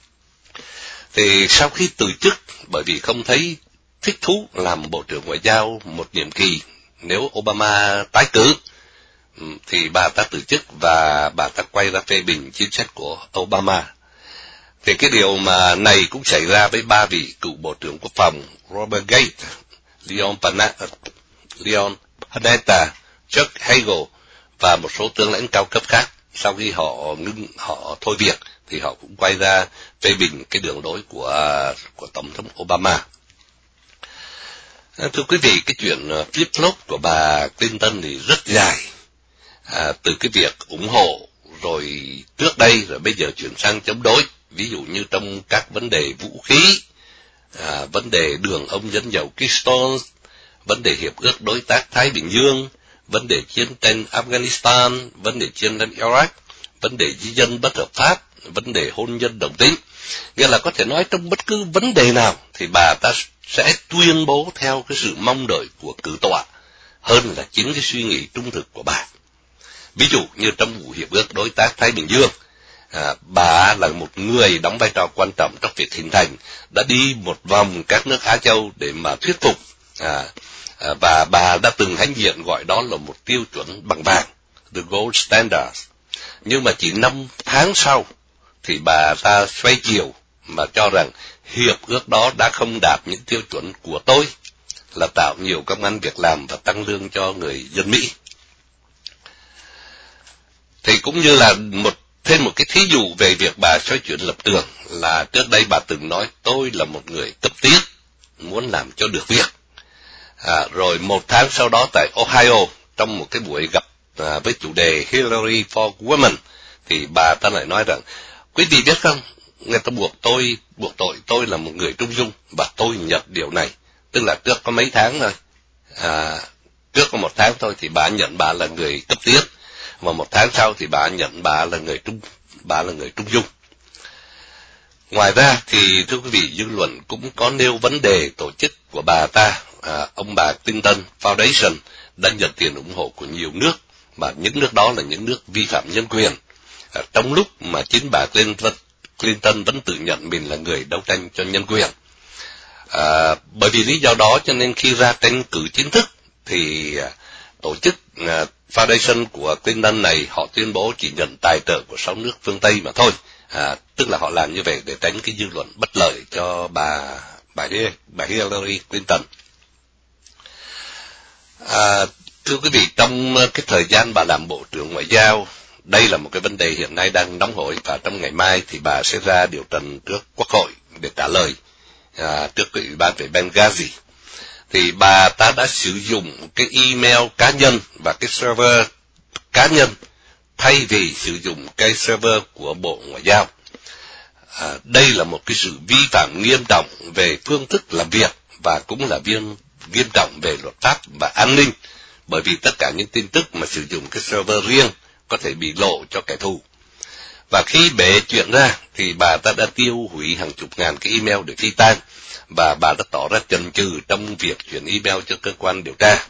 Thì sau khi từ chức, bởi vì không thấy thích thú làm bộ trưởng ngoại giao một nhiệm kỳ nếu Obama tái cử, thì bà ta từ chức và bà ta quay ra phê bình chính sách của Obama. Thì cái điều mà này cũng xảy ra với 3 vị cựu bộ trưởng quốc phòng Robert Gates, Leon Panetta, Chuck Hagel và một số tướng lãnh cao cấp khác. Sau khi họ thôi việc thì họ cũng quay ra phê bình cái đường lối của Tổng thống Obama. Thưa quý vị, cái chuyện flip-flop của bà Clinton thì rất dài. Từ cái việc ủng hộ rồi trước đây rồi bây giờ chuyển sang chống đối, ví dụ như trong các vấn đề vũ khí, vấn đề đường ống dẫn dầu Keystone, vấn đề hiệp ước đối tác Thái Bình Dương, vấn đề chiến tranh Afghanistan, vấn đề chiến tranh Iraq, vấn đề di dân bất hợp pháp, vấn đề hôn nhân đồng tính. Nghĩa là có thể nói trong bất cứ vấn đề nào thì bà ta sẽ tuyên bố theo cái sự mong đợi của cử tọa hơn là chính cái suy nghĩ trung thực của bà. Ví dụ như trong vụ hiệp ước đối tác Thái Bình Dương, bà là một người đóng vai trò quan trọng trong việc hình thành, đã đi một vòng các nước Á Châu để mà thuyết phục, và bà đã từng hãnh diện gọi đó là một tiêu chuẩn bằng vàng, the gold standard. Nhưng mà chỉ 5 tháng sau thì bà ta xoay chiều mà cho rằng hiệp ước đó đã không đạt những tiêu chuẩn của tôi, là tạo nhiều công ăn việc làm và tăng lương cho người dân Mỹ. Thì cũng như là thêm một cái thí dụ về việc bà xoay chuyển lập trường, là trước đây bà từng nói tôi là một người cấp tiến, muốn làm cho được việc. Rồi một tháng sau đó tại Ohio, trong một cái buổi gặp với chủ đề Hillary for Women, thì bà ta lại nói rằng, quý vị biết không, người ta buộc tội tôi là một người trung dung, và tôi nhận điều này. Tức là trước có mấy tháng thôi, trước có một tháng thôi thì bà nhận bà là người cấp tiến, và một tháng sau thì bà nhận bà là người trung dung. Ngoài ra thì thưa quý vị, dư luận cũng có nêu vấn đề tổ chức của bà ta, ông bà Clinton Foundation đã nhận tiền ủng hộ của nhiều nước, mà những nước đó là những nước vi phạm nhân quyền, trong lúc mà chính bà Clinton vẫn tự nhận mình là người đấu tranh cho nhân quyền. Bởi vì lý do đó cho nên khi ra tranh cử chính thức thì tổ chức Foundation của Clinton này họ tuyên bố chỉ nhận tài trợ của 6 nước phương Tây mà thôi. Tức là họ làm như vậy để tránh cái dư luận bất lợi cho bà Hillary Clinton. Thưa quý vị, trong cái thời gian bà làm Bộ trưởng Ngoại giao, đây là một cái vấn đề hiện nay đang nóng hổi, và trong ngày mai thì bà sẽ ra điều trần trước Quốc hội để trả lời trước cái Ủy ban về Benghazi. Thì bà ta đã sử dụng cái email cá nhân và cái server cá nhân thay vì sử dụng cái server của Bộ Ngoại giao. Đây là một cái sự vi phạm nghiêm trọng về phương thức làm việc, và cũng là nghiêm trọng về luật pháp và an ninh, bởi vì tất cả những tin tức mà sử dụng cái server riêng có thể bị lộ cho kẻ thù. Và khi bể chuyện ra thì bà ta đã tiêu hủy hàng chục ngàn cái email để phi tang, và bà đã tỏ ra chần chừ trong việc chuyển email cho cơ quan điều tra.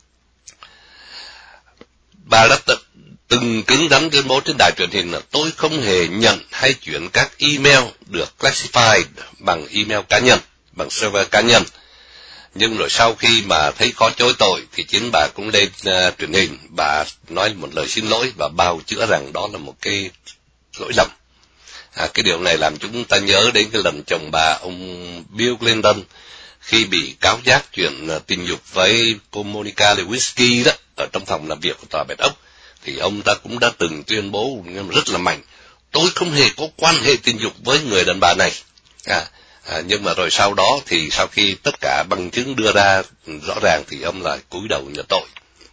Bà đã từng cứng rắn tuyên bố trên đài truyền hình là tôi không hề nhận hay chuyển các email được classified bằng email cá nhân, bằng server cá nhân. Nhưng rồi sau khi mà thấy khó chối tội thì chính bà cũng lên truyền hình, bà nói một lời xin lỗi và bào chữa rằng đó là một cái lỗi lầm. Cái điều này làm chúng ta nhớ đến cái lần chồng bà, ông Bill Clinton, khi bị cáo giác chuyện tình dục với cô Monica Lewinsky đó, ở trong phòng làm việc của Tòa Bạch Ốc, thì ông ta cũng đã từng tuyên bố rất là mạnh, tôi không hề có quan hệ tình dục với người đàn bà này. Nhưng mà rồi sau đó thì sau khi tất cả bằng chứng đưa ra rõ ràng thì ông lại cúi đầu nhận tội.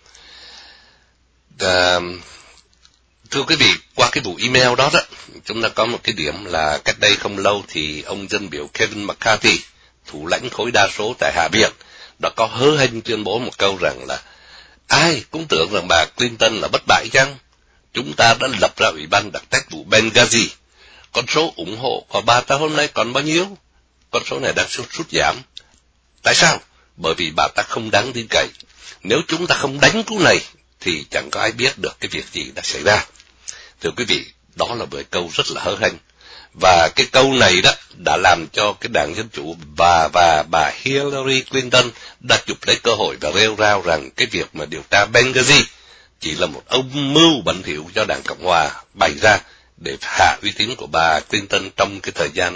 Thưa quý vị, qua cái vụ email đó, chúng ta có một cái điểm là cách đây không lâu thì ông dân biểu Kevin McCarthy, thủ lãnh khối đa số tại Hạ viện, đã có hớ hênh tuyên bố một câu rằng là ai cũng tưởng rằng bà Clinton là bất bại chăng? Chúng ta đã lập ra ủy ban đặc trách vụ Benghazi. Con số ủng hộ của bà ta hôm nay còn bao nhiêu? Con số này đang sút giảm. Tại sao? Bởi vì bà ta không đáng tin cậy. Nếu chúng ta không đánh cú này thì chẳng có ai biết được cái việc gì đã xảy ra. Thưa quý vị, đó là một câu rất là hớ hênh. Và cái câu này đó đã làm cho cái đảng Dân Chủ và bà Hillary Clinton đã chụp lấy cơ hội và rêu rao rằng cái việc mà điều tra Benghazi chỉ là một âm mưu bẩn thỉu do đảng Cộng Hòa bày ra để hạ uy tín của bà Clinton trong cái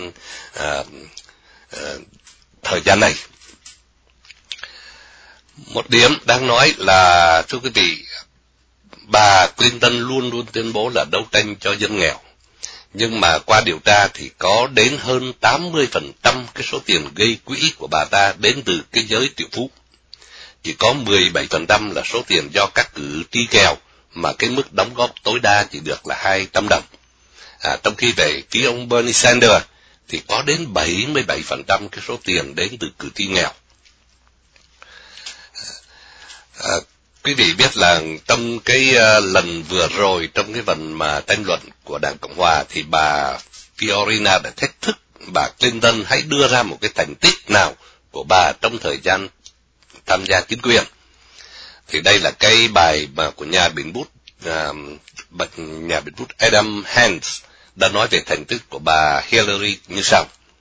thời gian này. Một điểm đáng nói là, thưa quý vị, bà Clinton luôn luôn tuyên bố là đấu tranh cho dân nghèo. Nhưng mà qua điều tra thì có đến hơn 80% cái số tiền gây quỹ của bà ta đến từ cái giới triệu phú. Chỉ có 17% là số tiền do các cử tri nghèo, mà cái mức đóng góp tối đa chỉ được là 200 đồng. Trong khi về phía ông Bernie Sanders thì có đến 77% cái số tiền đến từ cử tri nghèo. Quý vị biết là trong cái lần vừa rồi, trong cái phần mà tranh luận của Đảng Cộng Hòa, thì bà Fiorina đã thách thức bà Clinton hãy đưa ra một cái thành tích nào của bà trong thời gian tham gia chính quyền. Thì đây là cái bài mà của nhà biện bút Adam Hands đã nói về thành tích của bà Hillary như sau.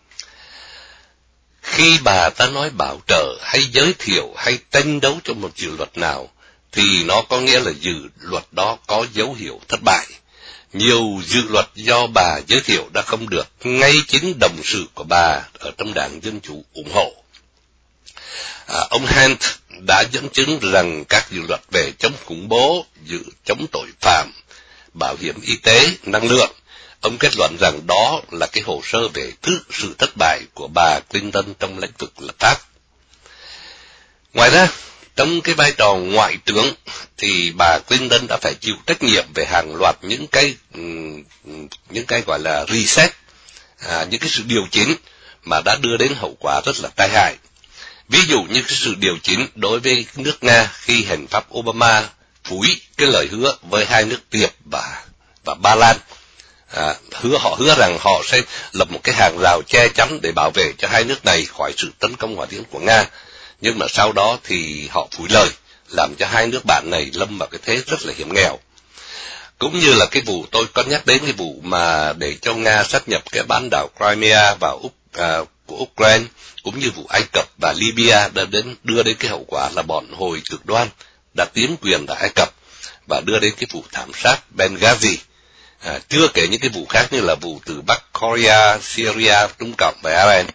Khi bà ta nói bảo trợ hay giới thiệu hay tranh đấu cho một dự luật nào, thì nó có nghĩa là dự luật đó có dấu hiệu thất bại. Nhiều dự luật do bà giới thiệu đã không được ngay chính đồng sự của bà ở trong đảng Dân Chủ ủng hộ. Ông Hunt đã dẫn chứng rằng các dự luật về chống khủng bố, chống tội phạm, bảo hiểm y tế, năng lượng, ông kết luận rằng đó là cái hồ sơ về sự thất bại của bà Clinton trong lĩnh vực lập pháp. Ngoài ra, trong cái vai trò ngoại trưởng thì bà Clinton đã phải chịu trách nhiệm về hàng loạt những cái gọi là reset, những cái sự điều chỉnh mà đã đưa đến hậu quả rất là tai hại. Ví dụ như cái sự điều chỉnh đối với nước Nga khi hành pháp Obama phủi cái lời hứa với hai nước Tiệp và Ba Lan. Họ hứa rằng họ sẽ lập một cái hàng rào che chắn để bảo vệ cho hai nước này khỏi sự tấn công hỏa tiễn của Nga. Nhưng mà sau đó thì họ phủi lời, làm cho hai nước bạn này lâm vào cái thế rất là hiểm nghèo. Cũng như là cái vụ tôi có nhắc đến, cái vụ mà để cho Nga sát nhập cái bán đảo Crimea vào của Ukraine, cũng như vụ Ai Cập và Libya đã đưa đến cái hậu quả là bọn Hồi cực đoan đã chiếm quyền tại Ai Cập và đưa đến cái vụ thảm sát Benghazi. Chưa kể những cái vụ khác như là vụ từ Bắc Korea, Syria, Trung Cộng và Iran.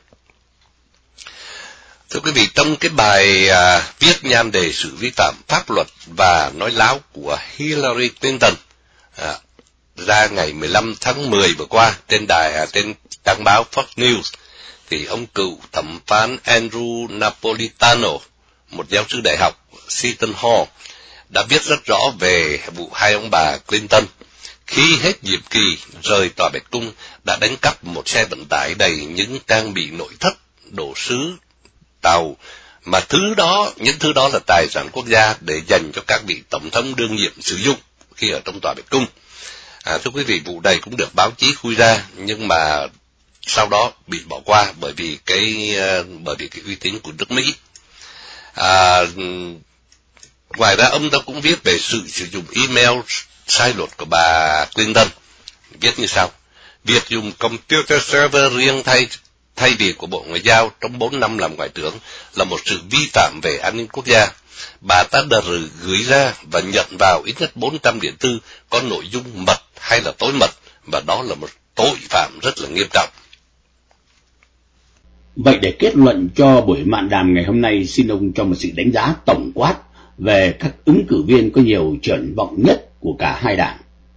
Thưa quý vị, trong cái bài viết nhan đề sự vi phạm pháp luật và nói láo của Hillary Clinton ra ngày 15 tháng 10 vừa qua trên trang báo Fox News, thì ông cựu thẩm phán Andrew Napolitano, một giáo sư đại học Seton Hall, đã viết rất rõ về vụ hai ông bà Clinton khi hết nhiệm kỳ rời tòa Bạch Cung đã đánh cắp một xe vận tải đầy những trang bị nội thất, đồ sứ, tàu, mà những thứ đó là tài sản quốc gia để dành cho các vị tổng thống đương nhiệm sử dụng khi ở trong tòa Bạch Cung. Thưa quý vị, vụ này cũng được báo chí khui ra, nhưng mà sau đó bị bỏ qua bởi vì cái uy tín của nước Mỹ. Ngoài ra, ông ta cũng viết về sự sử dụng email sai luật của bà Clinton, viết như sau: việc dùng computer server riêng thay vì của Bộ Ngoại giao trong 4 năm làm ngoại trưởng là một sự vi phạm về an ninh quốc gia. Bà ta đã gửi ra và nhận vào ít nhất 400 điện thư có nội dung mật hay là tối mật, và đó là một tội phạm rất là nghiêm trọng. Vậy để kết luận cho buổi mạn đàm ngày hôm nay, xin ông cho một sự đánh giá tổng quát về các ứng cử viên có nhiều triển vọng nhất của cả hai đảng.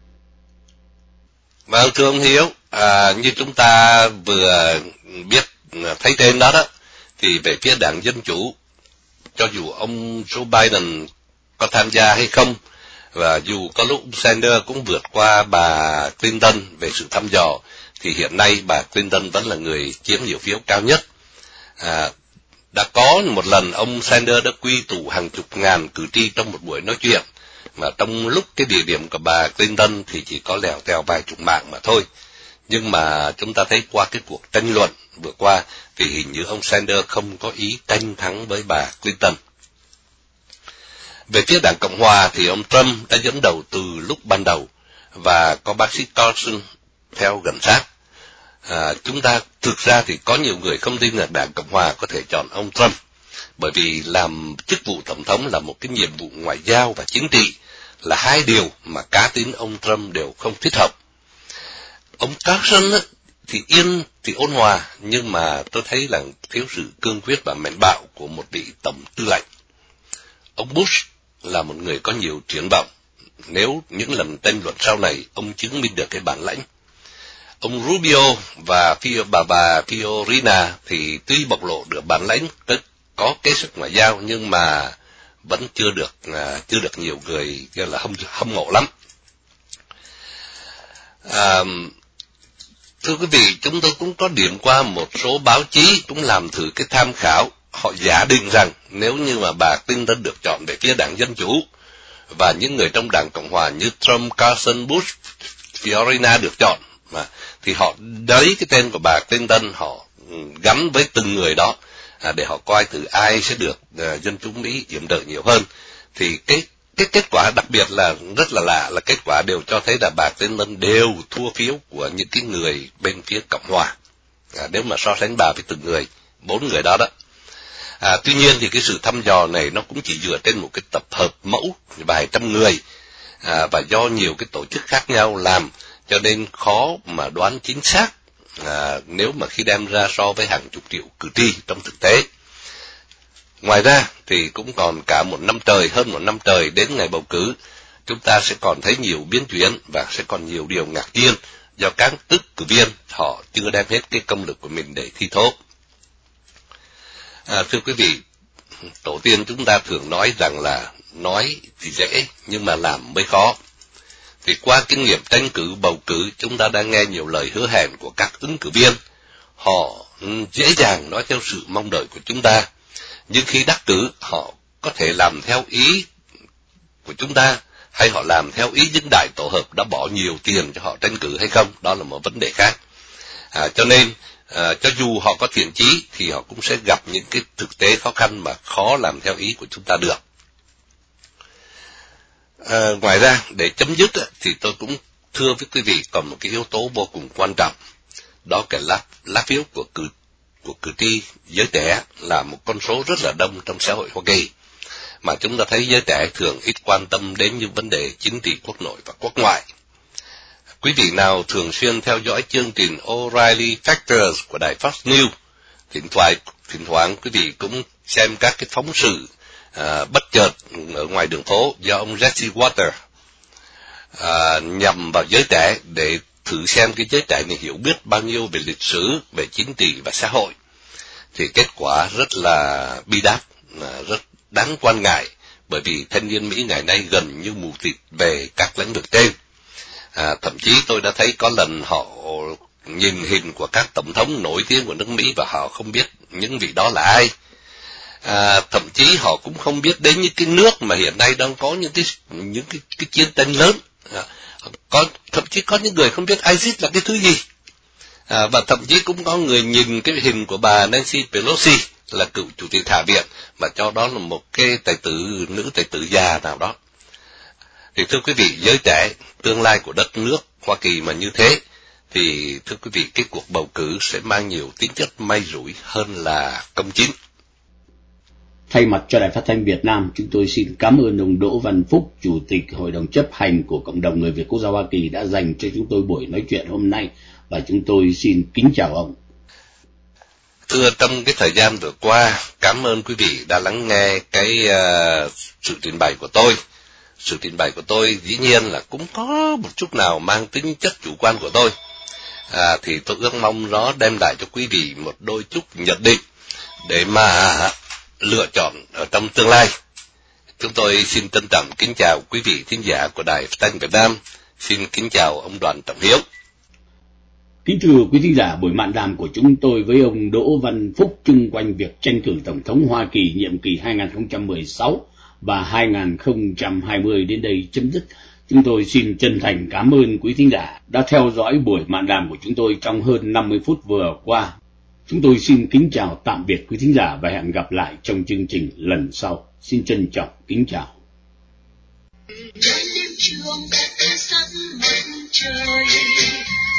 Vâng, thưa ông Hiếu, như chúng ta vừa biết thấy trên đó thì về phía đảng Dân Chủ, cho dù ông Joe Biden có tham gia hay không, và dù có lúc Sanders cũng vượt qua bà Clinton về sự thăm dò, thì hiện nay bà Clinton vẫn là người chiếm nhiều phiếu cao nhất. Đã có một lần ông Sanders đã quy tụ hàng chục ngàn cử tri trong một buổi nói chuyện, mà trong lúc cái địa điểm của bà Clinton thì chỉ có lèo tèo vài chục mạng mà thôi. Nhưng mà chúng ta thấy qua cái cuộc tranh luận vừa qua thì hình như ông Sanders không có ý tranh thắng với bà Clinton. Về phía đảng Cộng Hòa thì ông Trump đã dẫn đầu từ lúc ban đầu và có bác sĩ Carson theo gần sát. Chúng ta thực ra thì có nhiều người không tin là đảng Cộng Hòa có thể chọn ông Trump, bởi vì làm chức vụ tổng thống là một cái nhiệm vụ ngoại giao và chính trị, là hai điều mà cá tính ông Trump đều không thích hợp. Ông Carson thì ôn hòa, nhưng mà tôi thấy là thiếu sự cương quyết và mạnh bạo của một vị tổng tư lệnh. Ông Bush là một người có nhiều triển vọng, nếu những lần tranh luận sau này ông chứng minh được cái bản lĩnh. Ông Rubio và bà Fiorina thì tuy bộc lộ được bản lĩnh, tức có kế sức ngoại giao, nhưng mà vẫn chưa được nhiều người gọi là hâm mộ lắm. Thưa quý vị, chúng tôi cũng có điểm qua một số báo chí cũng làm thử cái tham khảo. Họ giả định rằng nếu như mà bà Clinton được chọn về phía đảng Dân Chủ và những người trong đảng Cộng Hòa như Trump, Carson, Bush, Fiorina được chọn, thì họ lấy cái tên của bà Clinton họ gắn với từng người đó để họ coi thử ai sẽ được dân chúng Mỹ yểm trợ nhiều hơn. Thì cái kết quả đặc biệt là rất là lạ, là kết quả đều cho thấy là bà Clinton đều thua phiếu của những cái người bên phía Cộng Hòa, nếu mà so sánh bà với từng người, 4 người đó. Tuy nhiên thì cái sự thăm dò này nó cũng chỉ dựa trên một cái tập hợp mẫu vài trăm người, và do nhiều cái tổ chức khác nhau làm, cho nên khó mà đoán chính xác nếu mà khi đem ra so với hàng chục triệu cử tri trong thực tế. Ngoài ra thì cũng còn cả hơn một năm trời đến ngày bầu cử, chúng ta sẽ còn thấy nhiều biến chuyển và sẽ còn nhiều điều ngạc nhiên do các ứng cử viên họ chưa đem hết cái công lực của mình để thi thố. Thưa quý vị, Tổ tiên chúng ta thường nói rằng là nói thì dễ nhưng mà làm mới khó. Thì qua kinh nghiệm tranh cử bầu cử, chúng ta đã nghe nhiều lời hứa hẹn của các ứng cử viên. Họ dễ dàng nói theo sự mong đợi của chúng ta, nhưng khi đắc cử họ có thể làm theo ý của chúng ta, hay họ làm theo ý những đại tổ hợp đã bỏ nhiều tiền cho họ tranh cử hay không, đó là một vấn đề khác. Cho nên cho dù họ có thiện chí thì họ cũng sẽ gặp những cái thực tế khó khăn mà khó làm theo ý của chúng ta được. Ngoài ra, để chấm dứt thì tôi cũng thưa với quý vị còn một cái yếu tố vô cùng quan trọng, đó là lá phiếu của cử tri giới trẻ là một con số rất là đông trong xã hội Hoa Kỳ, mà chúng ta thấy giới trẻ thường ít quan tâm đến những vấn đề chính trị quốc nội và quốc ngoại. Quý vị nào thường xuyên theo dõi chương trình O'Reilly Factors của đài Fox News, thỉnh thoảng quý vị cũng xem các cái phóng sự bất chợt ở ngoài đường phố do ông Jesse Watters nhằm vào giới trẻ để thử xem cái giới trẻ này hiểu biết bao nhiêu về lịch sử, về chính trị và xã hội. Thì kết quả rất là bi đát, rất đáng quan ngại, bởi vì thanh niên Mỹ ngày nay gần như mù tịt về các lĩnh vực trên. Thậm chí tôi đã thấy có lần họ nhìn hình của các tổng thống nổi tiếng của nước Mỹ và họ không biết những vị đó là ai. Thậm chí họ cũng không biết đến những cái nước mà hiện nay đang có những cái chiến tranh lớn. Thậm chí có những người không biết ISIS là cái thứ gì. Và thậm chí cũng có người nhìn cái hình của bà Nancy Pelosi là cựu chủ tịch Hạ viện mà cho đó là một cái nữ tài tử già nào đó. Thì thưa quý vị, giới trẻ, tương lai của đất nước Hoa Kỳ mà như thế, thì thưa quý vị, cái cuộc bầu cử sẽ mang nhiều tính chất may rủi hơn là công chính. Thay mặt cho Đài Phát thanh Việt Nam, chúng tôi xin cảm ơn ông Đỗ Văn Phúc, Chủ tịch Hội đồng chấp hành của Cộng đồng Người Việt Quốc gia Hoa Kỳ đã dành cho chúng tôi buổi nói chuyện hôm nay, và chúng tôi xin kính chào ông. Thưa, trong cái thời gian vừa qua, cảm ơn quý vị đã lắng nghe cái sự trình bày của tôi. Sự trình bày của tôi dĩ nhiên là cũng có một chút nào mang tính chất chủ quan của tôi. Thì tôi ước mong nó đem lại cho quý vị một đôi chút nhận định để mà lựa chọn ở trong tương lai. Chúng tôi xin trân trọng kính chào quý vị thính giả của Đài Phát thanh Việt Nam. Xin kính chào ông Đoàn Trọng Hiếu. Kính thưa quý thính giả, buổi mạn đàm của chúng tôi với ông Đỗ Văn Phúc chung quanh việc tranh cử Tổng thống Hoa Kỳ nhiệm kỳ 2016 và 2020 đến đây chấm dứt. Chúng tôi xin chân thành cảm ơn quý thính giả đã theo dõi buổi mạn đàm của chúng tôi trong hơn 50 phút vừa qua. Chúng tôi xin kính chào tạm biệt quý thính giả và hẹn gặp lại trong chương trình lần sau. Xin trân trọng kính chào. Đêm trường sắc mặt trời